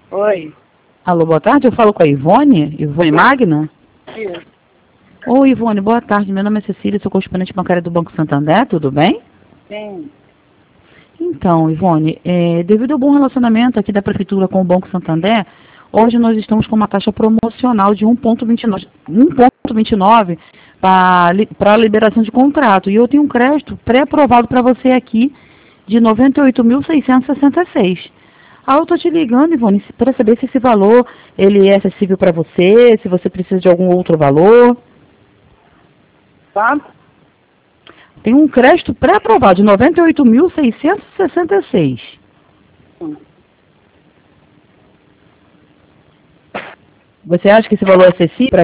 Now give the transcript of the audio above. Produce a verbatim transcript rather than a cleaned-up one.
Oi. Alô, boa tarde, eu falo com a Ivone, Ivone Magna? Isso. Oi, Ivone, boa tarde, meu nome é Cecília, sou correspondente bancária do Banco Santander, tudo bem? Sim. Então, Ivone, é, devido ao bom relacionamento aqui da Prefeitura com o Banco Santander, hoje nós estamos com uma taxa promocional de um vírgula vinte e nove para a liberação de contrato. E eu tenho um crédito pré-aprovado para você aqui de noventa e oito mil seiscentos e sessenta e seis. Ah, eu estou te ligando, Ivone, para saber se esse valor ele é acessível para você, se você precisa de algum outro valor. Quanto? Tem um crédito pré-aprovado de noventa e oito mil seiscentos e sessenta e seis. Hum. Você acha que esse valor é acessível para